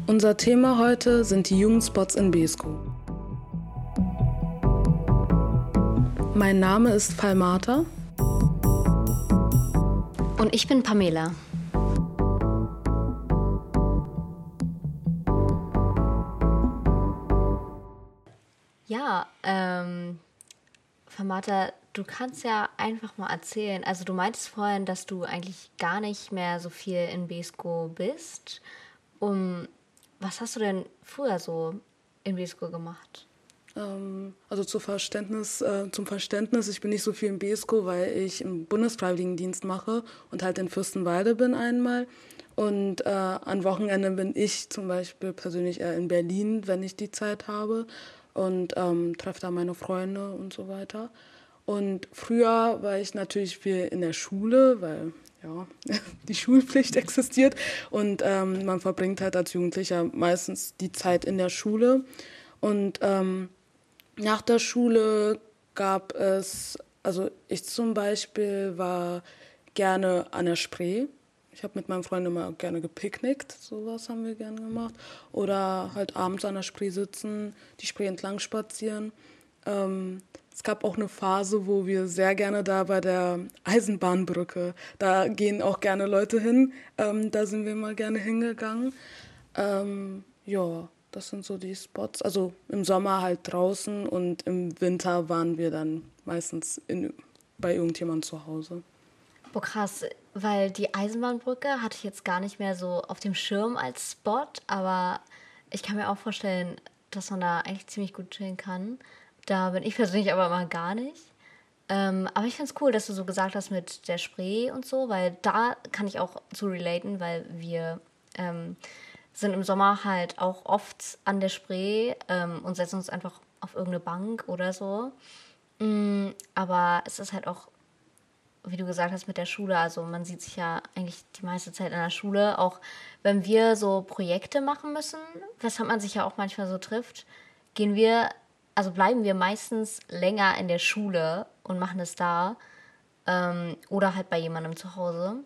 Unser Thema heute sind die Jugendspots in Beeskow. Mein Name ist Falmata. Und ich bin Pamela. Ja, Falmata, du kannst ja einfach mal erzählen. Also du meintest vorhin, dass du eigentlich gar nicht mehr so viel in Beeskow bist. Was hast du denn früher so in Beeskow gemacht? Also zum Verständnis, ich bin nicht so viel in Beeskow, weil ich im Bundesfreiwilligendienst mache und halt in Fürstenwalde bin einmal. Und an Wochenende bin ich zum Beispiel persönlich eher in Berlin, wenn ich die Zeit habe. Und treffe da meine Freunde und so weiter. Und früher war ich natürlich viel in der Schule, weil ja, die Schulpflicht existiert. Und man verbringt halt als Jugendlicher meistens die Zeit in der Schule. Und nach der Schule gab es, also ich zum Beispiel war gerne an der Spree. Ich habe mit meinen Freunden immer gerne gepicknickt, sowas haben wir gerne gemacht. Oder halt abends an der Spree sitzen, die Spree entlang spazieren. Es gab auch eine Phase, wo wir sehr gerne da bei der Eisenbahnbrücke, da gehen auch gerne Leute hin, da sind wir mal gerne hingegangen. Ja, das sind so die Spots. Also im Sommer halt draußen und im Winter waren wir dann meistens bei irgendjemandem zu Hause. Boah, krass, weil die Eisenbahnbrücke hatte ich jetzt gar nicht mehr so auf dem Schirm als Spot, aber ich kann mir auch vorstellen, dass man da eigentlich ziemlich gut chillen kann. Da bin ich persönlich aber mal gar nicht. Aber ich finde es cool, dass du so gesagt hast mit der Spree und so, weil da kann ich auch zu relaten, weil wir sind im Sommer halt auch oft an der Spree und setzen uns einfach auf irgendeine Bank oder so. Aber es ist halt auch, wie du gesagt hast, mit der Schule, also man sieht sich ja eigentlich die meiste Zeit in der Schule, auch wenn wir so Projekte machen müssen, weshalb man sich ja auch manchmal so trifft, bleiben wir meistens länger in der Schule und machen es da oder halt bei jemandem zu Hause.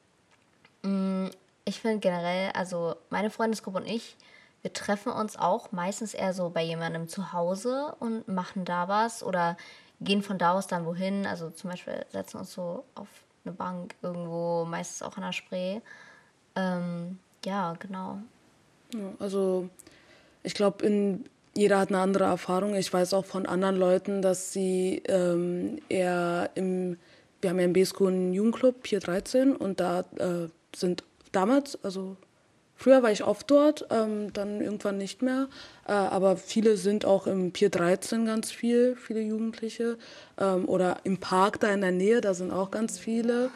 Ich finde generell, also meine Freundesgruppe und ich, wir treffen uns auch meistens eher so bei jemandem zu Hause und machen da was oder gehen von da aus dann wohin. Also zum Beispiel setzen uns so auf eine Bank irgendwo, meistens auch an der Spree. Ja, genau. Ja, also ich glaube, jeder hat eine andere Erfahrung. Ich weiß auch von anderen Leuten, dass sie wir haben ja in Beeskow einen Jugendclub, Pier 13, und da sind damals, also früher war ich oft dort, dann irgendwann nicht mehr, aber viele sind auch im Pier 13 ganz viele Jugendliche, oder im Park da in der Nähe, da sind auch ganz viele.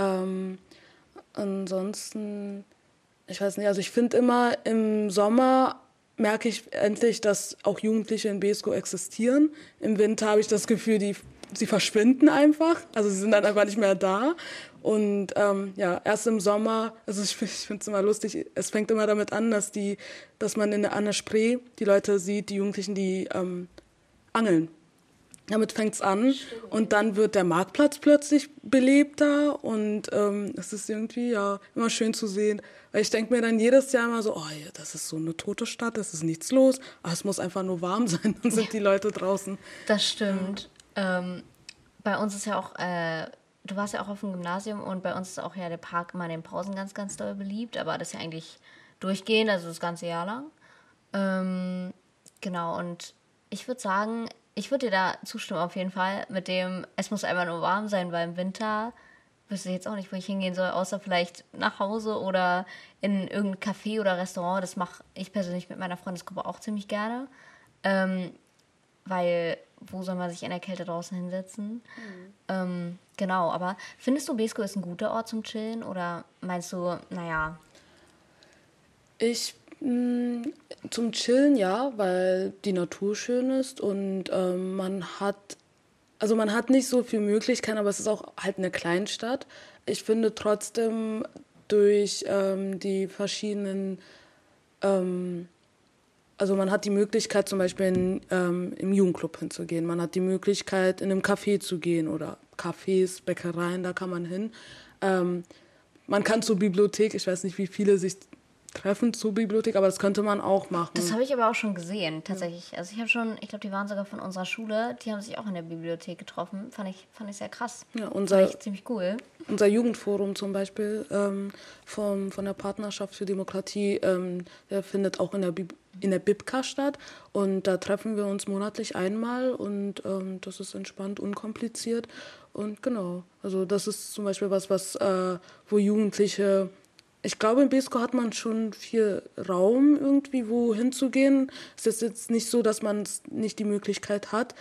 Ansonsten, ich weiß nicht, also ich finde immer im Sommer merke ich endlich, dass auch Jugendliche in Beeskow existieren. Im Winter habe ich das Gefühl, sie verschwinden einfach. Also sie sind dann einfach nicht mehr da. Und ja, erst im Sommer, also ich finde es immer lustig, es fängt immer damit an, dass man an der Spree die Leute sieht, die Jugendlichen, die angeln. Damit fängt's an. Stimmt. Und dann wird der Marktplatz plötzlich belebter und es ist irgendwie ja immer schön zu sehen. Weil ich denke mir dann jedes Jahr immer so, oh ja, das ist so eine tote Stadt, es ist nichts los, aber es muss einfach nur warm sein, dann sind die Leute draußen. Das stimmt. Bei uns ist ja auch, du warst ja auch auf dem Gymnasium und bei uns ist auch ja der Park immer in den Pausen ganz, ganz doll beliebt, aber das ist ja eigentlich durchgehend, also das ganze Jahr lang. Genau, und ich würde sagen, ich würde dir da zustimmen auf jeden Fall mit dem, es muss einfach nur warm sein, weil im Winter wüsste ich jetzt auch nicht, wo ich hingehen soll, außer vielleicht nach Hause oder in irgendein Café oder Restaurant. Das mache ich persönlich mit meiner Freundesgruppe auch ziemlich gerne, weil wo soll man sich in der Kälte draußen hinsetzen? Genau, aber findest du, Beeskow ist ein guter Ort zum Chillen oder meinst du, naja? Zum Chillen ja, weil die Natur schön ist und man hat nicht so viel Möglichkeiten, aber es ist auch halt eine Kleinstadt. Ich finde trotzdem durch die verschiedenen, also man hat die Möglichkeit zum Beispiel im Jugendclub hinzugehen, man hat die Möglichkeit in einem Café zu gehen oder Cafés, Bäckereien, da kann man hin. Man kann zur Bibliothek, ich weiß nicht, wie viele sich Treffen zur Bibliothek, aber das könnte man auch machen. Das habe ich aber auch schon gesehen, tatsächlich. Also ich glaube, die waren sogar von unserer Schule, die haben sich auch in der Bibliothek getroffen. Fand ich sehr krass. Ja, fand ich ziemlich cool. Unser Jugendforum zum Beispiel von der Partnerschaft für Demokratie, der findet auch in der Bibka statt. Und da treffen wir uns monatlich einmal und das ist entspannt, unkompliziert. Und genau, also das ist zum Beispiel was wo Jugendliche... Ich glaube, in Beeskow hat man schon viel Raum, irgendwie wo hinzugehen. Es ist jetzt nicht so, dass man nicht die Möglichkeit hat.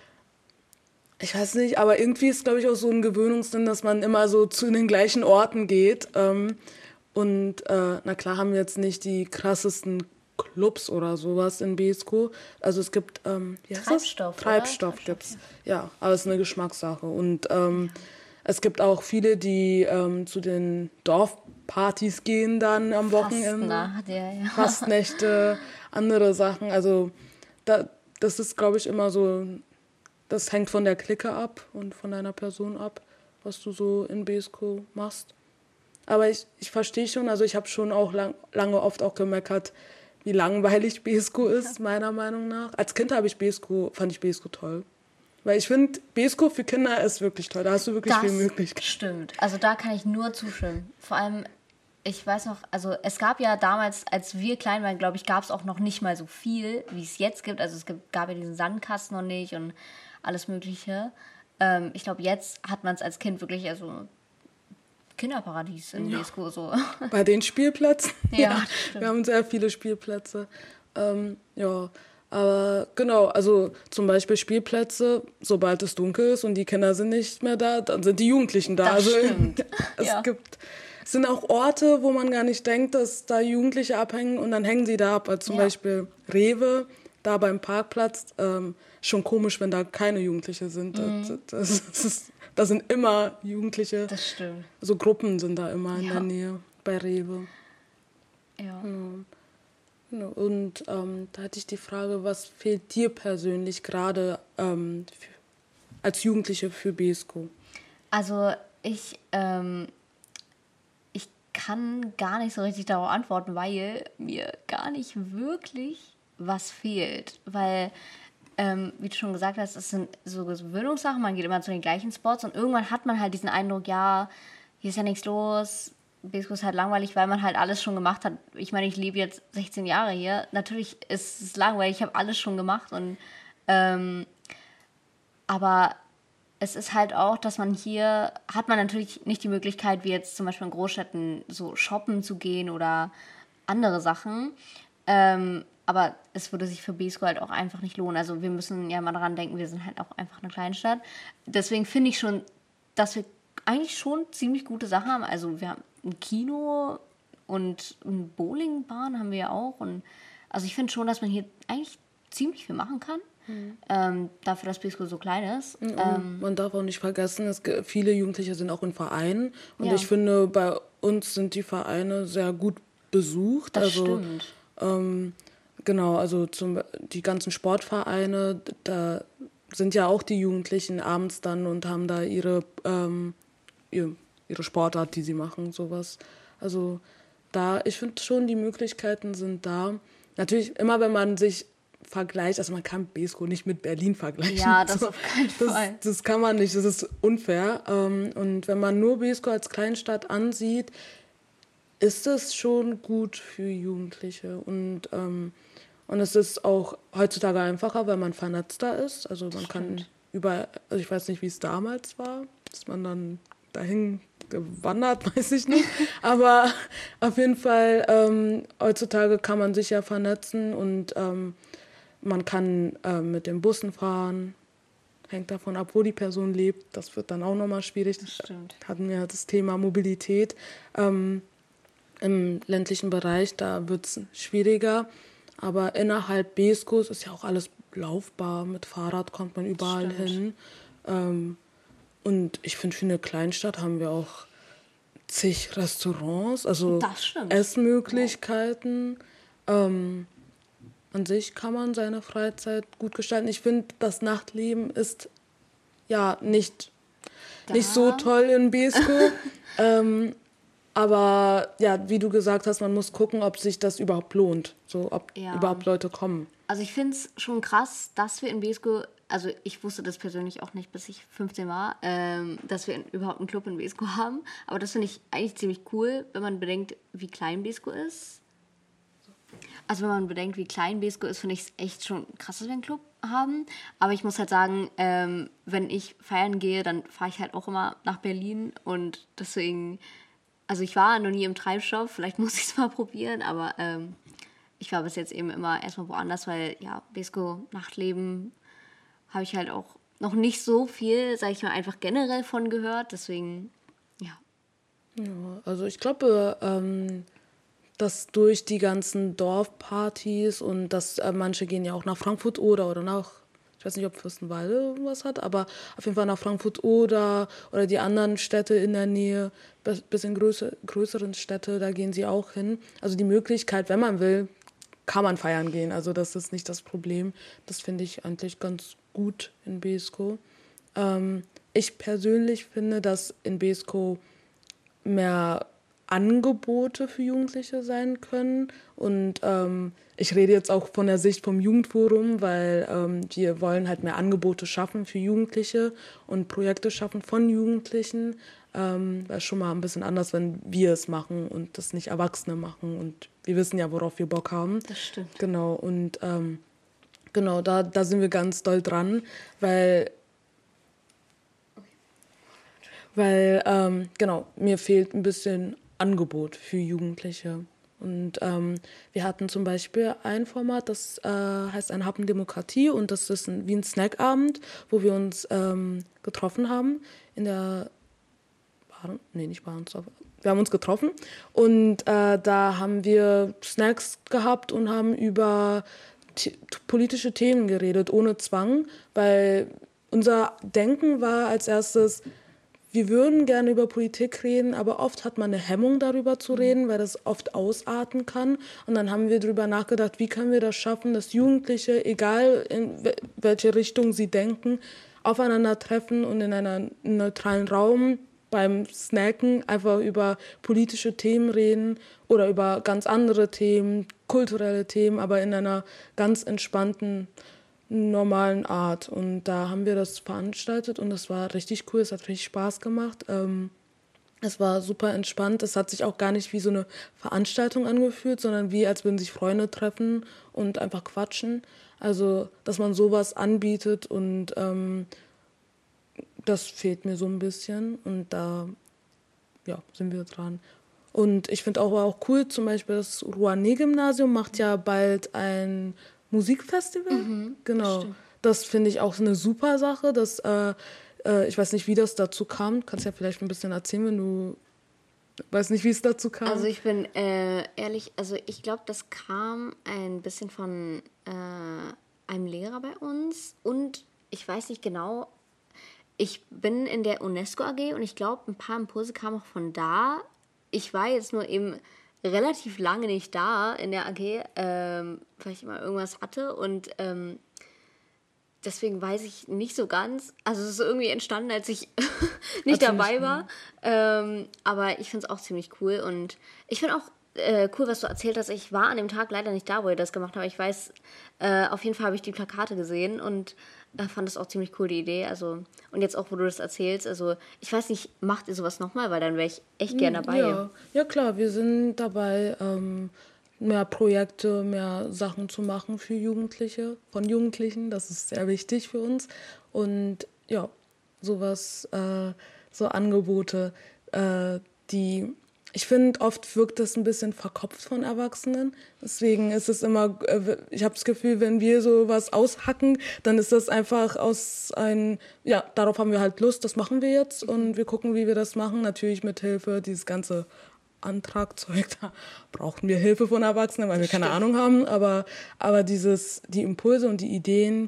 Ich weiß nicht, aber irgendwie ist, glaube ich, auch so ein Gewöhnungssinn, dass man immer so zu den gleichen Orten geht. Und na klar haben wir jetzt nicht die krassesten Clubs oder sowas in Beeskow. Also es gibt Treibstoff gibt's. Ja, aber es ist eine Geschmackssache. Und es gibt auch viele, die zu den Dorfpartys gehen dann am Wochenende. Fastnächte, andere Sachen. Also das ist, glaube ich, immer so, das hängt von der Clique ab und von deiner Person ab, was du so in Beeskow machst. Aber ich verstehe schon, also ich habe schon auch lange oft auch gemeckert, wie langweilig Beeskow ist, meiner Meinung nach. Als Kind fand ich Beeskow toll. Weil ich finde, Beeskow für Kinder ist wirklich toll. Da hast du wirklich viel Möglichkeiten. Das stimmt. Also da kann ich nur zustimmen. Vor allem, ich weiß noch, also es gab ja damals, als wir klein waren, glaube ich, gab es auch noch nicht mal so viel, wie es jetzt gibt. Also gab ja diesen Sandkasten noch nicht und alles Mögliche. Ich glaube, jetzt hat man es als Kind wirklich, also Kinderparadies in Beeskow so. Bei den Spielplätzen? Ja, wir haben sehr viele Spielplätze. Ja, aber genau, also zum Beispiel Spielplätze, sobald es dunkel ist und die Kinder sind nicht mehr da, dann sind die Jugendlichen da. Das stimmt. Es sind auch Orte, wo man gar nicht denkt, dass da Jugendliche abhängen und dann hängen sie da ab. Also zum Beispiel Rewe, da beim Parkplatz, schon komisch, wenn da keine Jugendliche sind. Da sind immer Jugendliche. Das stimmt. Also Gruppen sind da immer in der Nähe bei Rewe. Ja. Und da hatte ich die Frage, was fehlt dir persönlich gerade als Jugendliche für Beeskow? Also ich kann gar nicht so richtig darauf antworten, weil mir gar nicht wirklich was fehlt. Weil, wie du schon gesagt hast, es sind so Gewöhnungssachen, man geht immer zu den gleichen Spots und irgendwann hat man halt diesen Eindruck, ja, hier ist ja nichts los, Beeskow ist halt langweilig, weil man halt alles schon gemacht hat. Ich meine, ich lebe jetzt 16 Jahre hier. Natürlich ist es langweilig, ich habe alles schon gemacht. Aber es ist halt auch, dass man hier, hat man natürlich nicht die Möglichkeit, wie jetzt zum Beispiel in Großstädten, so shoppen zu gehen oder andere Sachen. Aber es würde sich für Beeskow halt auch einfach nicht lohnen. Also wir müssen ja mal daran denken, wir sind halt auch einfach eine Kleinstadt. Deswegen finde ich schon, dass wir eigentlich schon ziemlich gute Sachen haben. Also wir haben ein Kino und eine Bowlingbahn haben wir ja auch. Und also ich finde schon, dass man hier eigentlich ziemlich viel machen kann. Dafür, dass Beeskow so klein ist. Man darf auch nicht vergessen, viele Jugendliche sind auch in Vereinen. Und ich finde, bei uns sind die Vereine sehr gut besucht. Das stimmt. Genau, also die ganzen Sportvereine, da sind ja auch die Jugendlichen abends dann und haben da ihre Sportart, die sie machen, sowas. Also ich finde schon, die Möglichkeiten sind da. Natürlich, immer wenn man sich vergleicht, also man kann Beeskow nicht mit Berlin vergleichen. Ja, das auf keinen Fall. Das kann man nicht, das ist unfair. Und wenn man nur Beeskow als Kleinstadt ansieht, ist es schon gut für Jugendliche. Und es ist auch heutzutage einfacher, weil man vernetzter ist. Also man kann also ich weiß nicht, wie es damals war, ist man dann dahin gewandert, weiß ich nicht. Aber auf jeden Fall, heutzutage kann man sich ja vernetzen und man kann mit den Bussen fahren. Hängt davon ab, wo die Person lebt. Das wird dann auch nochmal schwierig. Das stimmt. Hatten wir das Thema Mobilität. Im ländlichen Bereich, da wird es schwieriger. Aber innerhalb Beeskows ist ja auch alles laufbar. Mit Fahrrad kommt man überall hin. Und ich finde, für eine Kleinstadt haben wir auch zig Restaurants, also Essmöglichkeiten. An sich kann man seine Freizeit gut gestalten. Ich finde, das Nachtleben ist ja nicht so toll in Beeskow. Aber ja, wie du gesagt hast, man muss gucken, ob sich das überhaupt lohnt. So, ob überhaupt Leute kommen. Also ich finde es schon krass, dass wir in Beeskow, also ich wusste das persönlich auch nicht, bis ich 15 war, dass wir überhaupt einen Club in Beeskow haben. Aber das finde ich eigentlich ziemlich cool, wenn man bedenkt, wie klein Beeskow ist. Also wenn man bedenkt, wie klein Beeskow ist, finde ich es echt schon krass, dass wir einen Club haben. Aber ich muss halt sagen, wenn ich feiern gehe, dann fahre ich halt auch immer nach Berlin. Und deswegen, also ich war noch nie im Treibstoff, vielleicht muss ich es mal probieren, aber ich war bis jetzt eben immer erstmal woanders, weil ja, Beeskow, Nachtleben, habe ich halt auch noch nicht so viel, sage ich mal, einfach generell von gehört. Deswegen, ja. Ja, also ich glaube, dass durch die ganzen Dorfpartys und dass manche gehen ja auch nach Frankfurt oder nach, ich weiß nicht, ob Fürstenwalde was hat, aber auf jeden Fall nach Frankfurt oder die anderen Städte in der Nähe, bisschen größeren Städte, da gehen sie auch hin. Also die Möglichkeit, wenn man will, kann man feiern gehen. Also das ist nicht das Problem. Das finde ich eigentlich ganz gut in Beeskow. Ich persönlich finde, dass in Beeskow mehr Angebote für Jugendliche sein können. Und ich rede jetzt auch von der Sicht vom Jugendforum, weil wir wollen halt mehr Angebote schaffen für Jugendliche und Projekte schaffen von Jugendlichen. Das ist schon mal ein bisschen anders, wenn wir es machen und das nicht Erwachsene machen. Und wir wissen ja, worauf wir Bock haben. Das stimmt. Genau, und genau, da sind wir ganz doll dran, weil genau, mir fehlt ein bisschen Angebot für Jugendliche. Und wir hatten zum Beispiel ein Format, das heißt ein Happen Demokratie, und das ist wie ein Snackabend, wo wir uns getroffen haben in der nicht Bahnhof. Wir haben uns getroffen und da haben wir Snacks gehabt und haben über politische Themen geredet, ohne Zwang, weil unser Denken war als erstes, wir würden gerne über Politik reden, aber oft hat man eine Hemmung, darüber zu reden, weil das oft ausarten kann. Und dann haben wir darüber nachgedacht, wie können wir das schaffen, dass Jugendliche, egal in welche Richtung sie denken, aufeinander treffen und in einem neutralen Raum beim Snacken einfach über politische Themen reden oder über ganz andere Themen, kulturelle Themen, aber in einer ganz entspannten, normalen Art. Und da haben wir das veranstaltet und das war richtig cool, es hat richtig Spaß gemacht. Es war super entspannt, es hat sich auch gar nicht wie so eine Veranstaltung angefühlt, sondern wie, als würden sich Freunde treffen und einfach quatschen. Also, dass man sowas anbietet und das fehlt mir so ein bisschen und da sind wir dran. Und ich finde auch cool, zum Beispiel das Rouanet-Gymnasium macht ja bald ein Musikfestival. Genau. Das finde ich auch eine super Sache. Ich weiß nicht, wie das dazu kam. Kannst ja vielleicht ein bisschen erzählen, wenn du weißt nicht, wie es dazu kam. Also ich bin ehrlich, also ich glaube, das kam ein bisschen von einem Lehrer bei uns und ich weiß nicht genau, ich bin in der UNESCO AG und ich glaube, ein paar Impulse kamen auch von da. Ich war jetzt nur eben relativ lange nicht da in der AG, weil ich immer irgendwas hatte und deswegen weiß ich nicht so ganz. Also es ist irgendwie entstanden, als ich nicht dabei war. Aber ich finde es auch ziemlich cool und ich finde auch cool, was du erzählt hast. Ich war an dem Tag leider nicht da, wo ihr das gemacht habt. Ich weiß, auf jeden Fall habe ich die Plakate gesehen und fand das auch ziemlich cool, die Idee. Also, und jetzt auch, wo du das erzählst, also ich weiß nicht, macht ihr sowas nochmal? Weil dann wäre ich echt gern dabei. Ja, klar, wir sind dabei, mehr Projekte, mehr Sachen zu machen für Jugendliche, von Jugendlichen. Das ist sehr wichtig für uns. Und ja, sowas, so Angebote, die... Ich finde, oft wirkt das ein bisschen verkopft von Erwachsenen. Deswegen ist es immer, ich habe das Gefühl, wenn wir sowas aushacken, dann ist das einfach darauf haben wir halt Lust, das machen wir jetzt und wir gucken, wie wir das machen. Natürlich mit Hilfe, dieses ganze Antragzeug, da brauchen wir Hilfe von Erwachsenen, weil wir keine Ahnung haben. Aber die Impulse und die Ideen,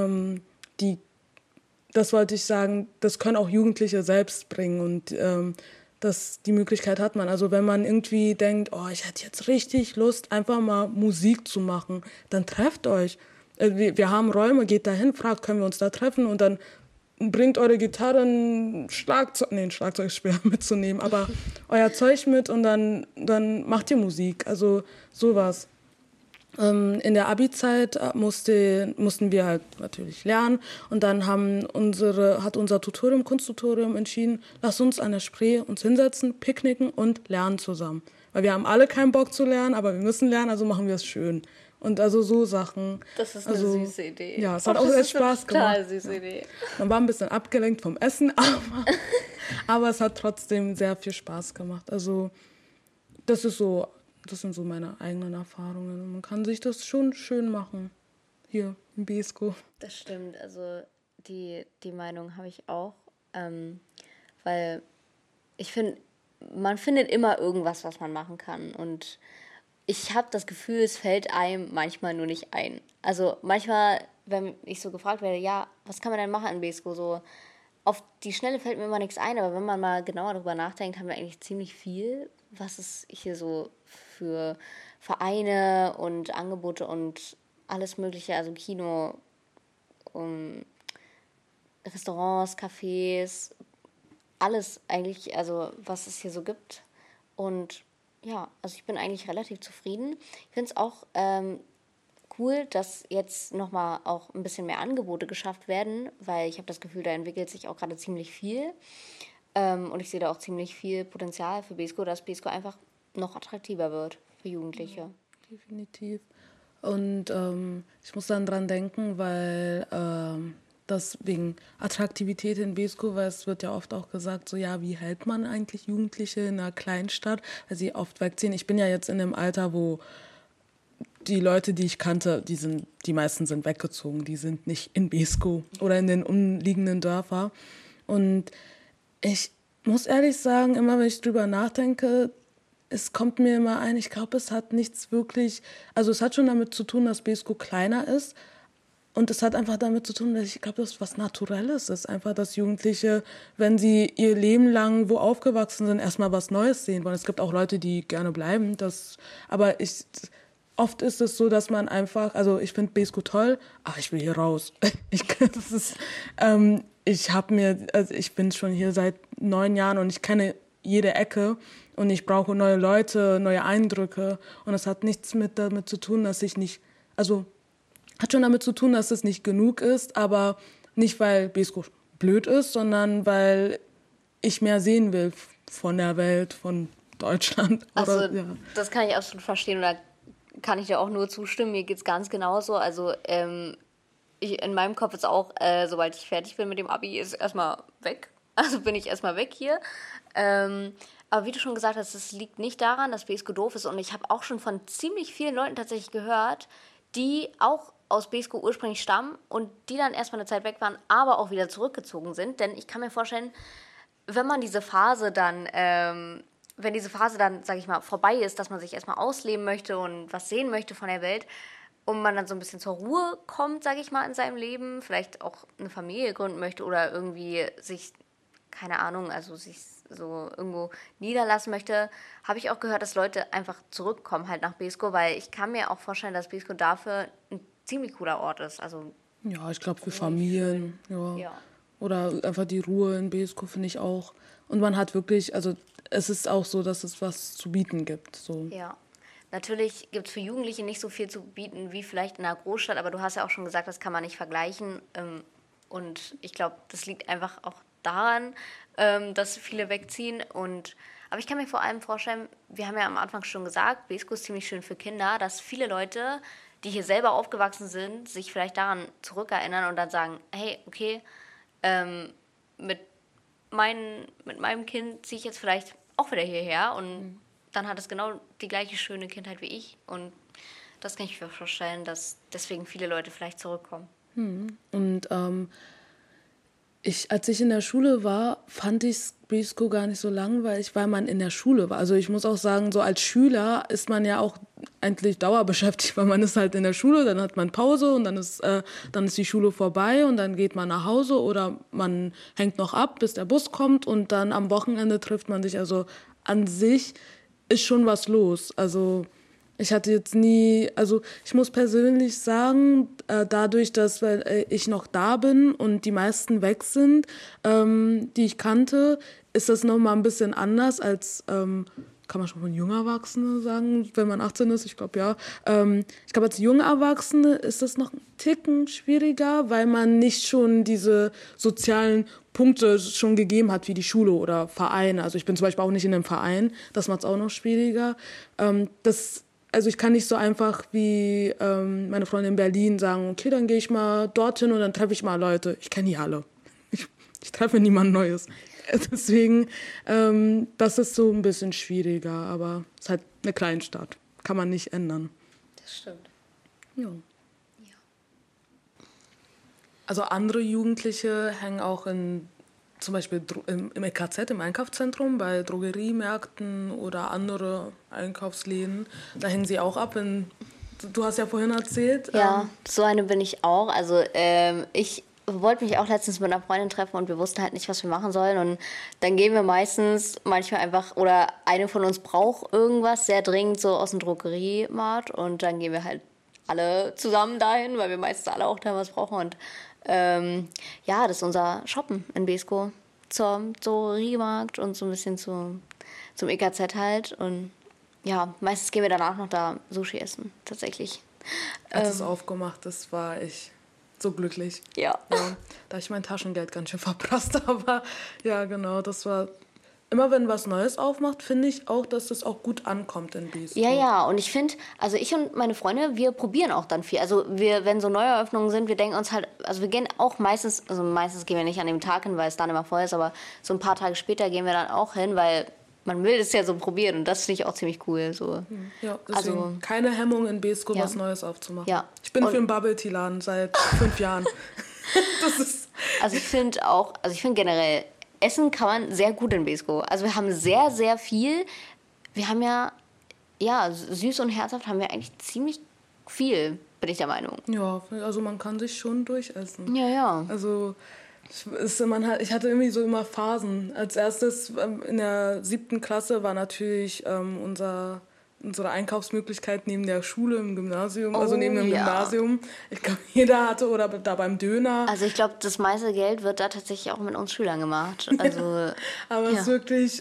das wollte ich sagen, das können auch Jugendliche selbst bringen und die Möglichkeit hat man. Also wenn man irgendwie denkt, oh, ich hätte jetzt richtig Lust, einfach mal Musik zu machen, dann trefft euch. Wir haben Räume, geht dahin, fragt, können wir uns da treffen und dann bringt eure Gitarren, ein Schlagzeug ist schwer mitzunehmen, aber euer Zeug mit und dann macht ihr Musik. Also sowas. In der Abi-Zeit mussten wir halt natürlich lernen und dann hat unser Kunsttutorium entschieden, lass uns an der Spree uns hinsetzen, picknicken und lernen zusammen. Weil wir haben alle keinen Bock zu lernen, aber wir müssen lernen, also machen wir es schön. Und also so Sachen. Das ist eine süße Idee. Ja, es hat auch echt Spaß gemacht. Total süße Idee. Man war ein bisschen abgelenkt vom Essen, aber es hat trotzdem sehr viel Spaß gemacht. Also das sind so meine eigenen Erfahrungen. Man kann sich das schon schön machen hier im Beeskow. Das stimmt. Also die Meinung habe ich auch. Weil ich finde, man findet immer irgendwas, was man machen kann. Und ich habe das Gefühl, es fällt einem manchmal nur nicht ein. Also manchmal, wenn ich so gefragt werde, ja, was kann man denn machen in Beeskow? So auf die Schnelle fällt mir immer nichts ein, aber wenn man mal genauer darüber nachdenkt, haben wir eigentlich ziemlich viel, was es hier so für Vereine und Angebote und alles Mögliche, also Kino, Restaurants, Cafés, alles eigentlich, also was es hier so gibt. Und ja, also ich bin eigentlich relativ zufrieden. Ich finde es auch cool, dass jetzt nochmal auch ein bisschen mehr Angebote geschafft werden, weil ich habe das Gefühl, da entwickelt sich auch gerade ziemlich viel. Und ich sehe da auch ziemlich viel Potenzial für Beeskow, dass Beeskow einfach noch attraktiver wird für Jugendliche. Ja, definitiv. Und ich muss dann dran denken, weil das wegen Attraktivität in Beeskow, weil es wird ja oft auch gesagt, so ja, wie hält man eigentlich Jugendliche in einer Kleinstadt, weil sie oft wegziehen. Ich bin ja jetzt in einem Alter, wo die Leute, die ich kannte, die meisten sind weggezogen, die sind nicht in Beeskow oder in den umliegenden Dörfern. Und ich muss ehrlich sagen, immer wenn ich drüber nachdenke, es kommt mir immer ein, ich glaube, es hat nichts wirklich, also es hat schon damit zu tun, dass Beeskow kleiner ist. Und es hat einfach damit zu tun, dass ich glaube, das was Naturelles ist. Einfach, dass Jugendliche, wenn sie ihr Leben lang wo aufgewachsen sind, erstmal was Neues sehen wollen. Es gibt auch Leute, die gerne bleiben. Oft ist es so, dass man einfach, also ich finde Beeskow toll, aber ich will hier raus. Ich bin schon hier seit 9 Jahren und ich kenne jede Ecke und ich brauche neue Leute, neue Eindrücke. Und es hat nichts damit zu tun, dass ich nicht, also hat schon damit zu tun, dass es nicht genug ist, aber nicht, weil Beeskow blöd ist, sondern weil ich mehr sehen will von der Welt, von Deutschland. Also das kann ich absolut verstehen und da kann ich dir auch nur zustimmen. Mir geht es ganz genauso. Also in meinem Kopf ist auch, sobald ich fertig bin mit dem Abi, ist erstmal weg. Also bin ich erstmal weg hier. Aber wie du schon gesagt hast, es liegt nicht daran, dass Beeskow doof ist. Und ich habe auch schon von ziemlich vielen Leuten tatsächlich gehört, die auch aus Beeskow ursprünglich stammen und die dann erstmal eine Zeit weg waren, aber auch wieder zurückgezogen sind. Denn ich kann mir vorstellen, wenn diese Phase dann, sage ich mal, vorbei ist, dass man sich erstmal ausleben möchte und was sehen möchte von der Welt und man dann so ein bisschen zur Ruhe kommt, sage ich mal, in seinem Leben, vielleicht auch eine Familie gründen möchte oder irgendwie sich, keine Ahnung, also sich so irgendwo niederlassen möchte, habe ich auch gehört, dass Leute einfach zurückkommen halt nach Beeskow, weil ich kann mir auch vorstellen, dass Beeskow dafür ein ziemlich cooler Ort ist. Also ja, ich glaube für Familien, ja. Oder einfach die Ruhe in Beeskow finde ich auch. Und man hat wirklich, also es ist auch so, dass es was zu bieten gibt. So. Ja, natürlich gibt es für Jugendliche nicht so viel zu bieten wie vielleicht in einer Großstadt, aber du hast ja auch schon gesagt, das kann man nicht vergleichen. Und ich glaube, das liegt einfach auch daran, dass viele wegziehen. Aber ich kann mir vor allem vorstellen, wir haben ja am Anfang schon gesagt, Beeskow ist ziemlich schön für Kinder, dass viele Leute, die hier selber aufgewachsen sind, sich vielleicht daran zurückerinnern und dann sagen, hey, okay, mit meinem Kind ziehe ich jetzt vielleicht auch wieder hierher und dann hat es genau die gleiche schöne Kindheit wie ich und das kann ich mir vorstellen, dass deswegen viele Leute vielleicht zurückkommen. Und als ich in der Schule war, fand ich Beeskow gar nicht so langweilig, weil man in der Schule war. Also ich muss auch sagen, so als Schüler ist man ja auch eigentlich dauerbeschäftigt, weil man ist halt in der Schule, dann hat man Pause und dann ist die Schule vorbei und dann geht man nach Hause oder man hängt noch ab, bis der Bus kommt und dann am Wochenende trifft man sich. Also an sich ist schon was los. Also Ich hatte jetzt nie, also ich muss persönlich sagen, dadurch, dass weil ich noch da bin und die meisten weg sind, die ich kannte, ist das nochmal ein bisschen anders als, kann man schon von junger Erwachsene sagen, wenn man 18 ist, ich glaube ja. Ich glaube, als junge Erwachsene ist das noch ein Ticken schwieriger, weil man nicht schon diese sozialen Punkte schon gegeben hat, wie die Schule oder Vereine. Also ich bin zum Beispiel auch nicht in einem Verein, das macht es auch noch schwieriger. Also ich kann nicht so einfach wie meine Freunde in Berlin sagen, okay, dann gehe ich mal dorthin und dann treffe ich mal Leute. Ich kenne die alle. Ich treffe niemand Neues. Deswegen, das ist so ein bisschen schwieriger, aber es ist halt eine Kleinstadt. Kann man nicht ändern. Das stimmt. Ja. Also andere Jugendliche hängen auch zum Beispiel im EKZ, im Einkaufszentrum, bei Drogeriemärkten oder andere Einkaufsläden. Da hängen sie auch ab. Du hast ja vorhin erzählt. Ja, so eine bin ich auch. Also ich wollte mich auch letztens mit einer Freundin treffen und wir wussten halt nicht, was wir machen sollen. Und dann gehen wir manchmal einfach, oder eine von uns braucht irgendwas sehr dringend so aus dem Drogeriemarkt und dann gehen wir halt alle zusammen dahin, weil wir meistens alle auch da was brauchen. Und ja, das ist unser Shoppen in Beeskow. Zum Drogeriemarkt und so ein bisschen zum EKZ halt. Und ja, meistens gehen wir danach noch da Sushi essen, tatsächlich. Als es aufgemacht ist, war ich so glücklich. Ja. Da habe ich mein Taschengeld ganz schön verprasst, aber ja, genau, das war... Immer wenn was Neues aufmacht, finde ich auch, dass das auch gut ankommt in Beeskow. Ja, und ich finde, also ich und meine Freunde, wir probieren auch dann viel. Also wenn so Neueröffnungen sind, wir denken uns halt, also wir gehen auch meistens gehen wir nicht an dem Tag hin, weil es dann immer voll ist, aber so ein paar Tage später gehen wir dann auch hin, weil man will es ja so probieren und das finde ich auch ziemlich cool. So. Ja, deswegen also, keine Hemmung in Beeskow, was Neues aufzumachen. Ja. Ich bin für einen Bubble-Tea-Laden seit 5 Jahren. Das ist also ich finde generell, Essen kann man sehr gut in Beeskow. Also wir haben sehr, sehr viel. Wir haben ja, süß und herzhaft haben wir eigentlich ziemlich viel, bin ich der Meinung. Ja, also man kann sich schon durchessen. Ja. Also ich hatte irgendwie so immer Phasen. Als erstes in der 7. Klasse war natürlich unsere Einkaufsmöglichkeit neben der Schule im Gymnasium, also neben dem Gymnasium. Ich glaube, jeder hatte, oder da beim Döner. Also ich glaube, das meiste Geld wird da tatsächlich auch mit uns Schülern gemacht. Also, aber es ist wirklich,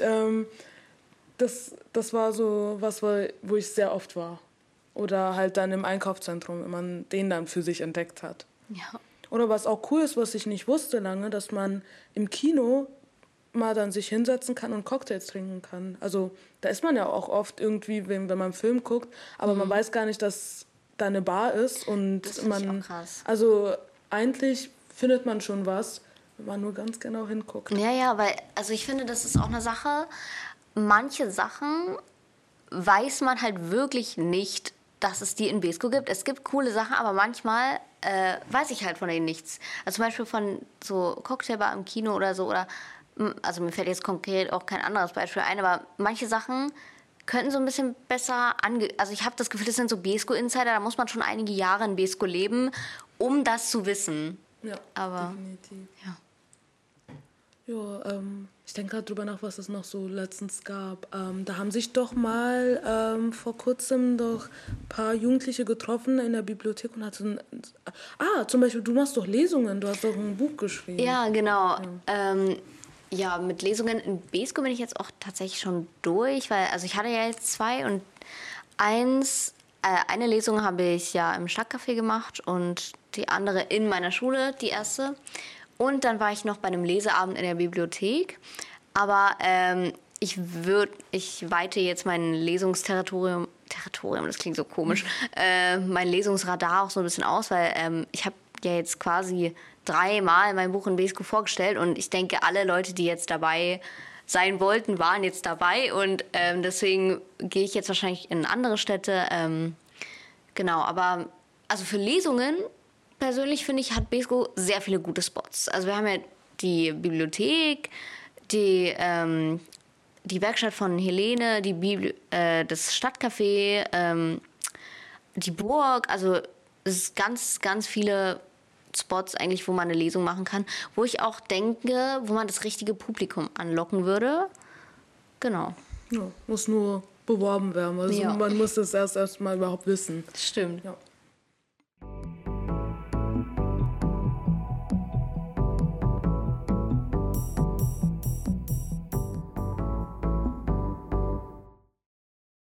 das war so was, wo ich sehr oft war. Oder halt dann im Einkaufszentrum, wenn man den dann für sich entdeckt hat. Ja. Oder was auch cool ist, was ich nicht wusste lange, dass man im Kino mal dann sich hinsetzen kann und Cocktails trinken kann. Also da ist man ja auch oft irgendwie, wenn man einen Film guckt, aber man weiß gar nicht, dass da eine Bar ist und das finde ich auch krass. Also eigentlich findet man schon was, wenn man nur ganz genau hinguckt. Ja, weil, also ich finde, das ist auch eine Sache, manche Sachen weiß man halt wirklich nicht, dass es die in Beeskow gibt. Es gibt coole Sachen, aber manchmal weiß ich halt von denen nichts. Also zum Beispiel von so Cocktailbar im Kino oder so, oder also mir fällt jetzt konkret auch kein anderes Beispiel ein, aber manche Sachen könnten so ein bisschen besser also ich habe das Gefühl, das sind so Beeskow-Insider, da muss man schon einige Jahre in Beeskow leben, um das zu wissen. Ja, aber definitiv. Ja, ich denke gerade drüber nach, was es noch so letztens gab. Da haben sich doch mal vor kurzem doch ein paar Jugendliche getroffen in der Bibliothek und hatten... zum Beispiel, du machst doch Lesungen, du hast doch ein Buch geschrieben. Ja, genau. Ja. Mit Lesungen in Beeskow bin ich jetzt auch tatsächlich schon durch, weil, also ich hatte ja jetzt 2 und eine Lesung habe ich ja im Stadtcafé gemacht und die andere in meiner Schule, die erste. Und dann war ich noch bei einem Leseabend in der Bibliothek. Aber ich weite jetzt mein Lesungsterritorium, das klingt so komisch, mein Lesungsradar auch so ein bisschen aus, weil ich habe ja jetzt quasi 3-mal mein Buch in Beeskow vorgestellt und ich denke, alle Leute, die jetzt dabei sein wollten, waren jetzt dabei und deswegen gehe ich jetzt wahrscheinlich in andere Städte. Genau, aber also für Lesungen persönlich finde ich, hat Beeskow sehr viele gute Spots. Also wir haben ja die Bibliothek, die Werkstatt von Helene, das Stadtcafé, die Burg, also es ist ganz, ganz viele Spots eigentlich, wo man eine Lesung machen kann, wo ich auch denke, wo man das richtige Publikum anlocken würde. Genau. Ja, muss nur beworben werden. Also Ja. man muss das erst mal überhaupt wissen. Stimmt. Ja.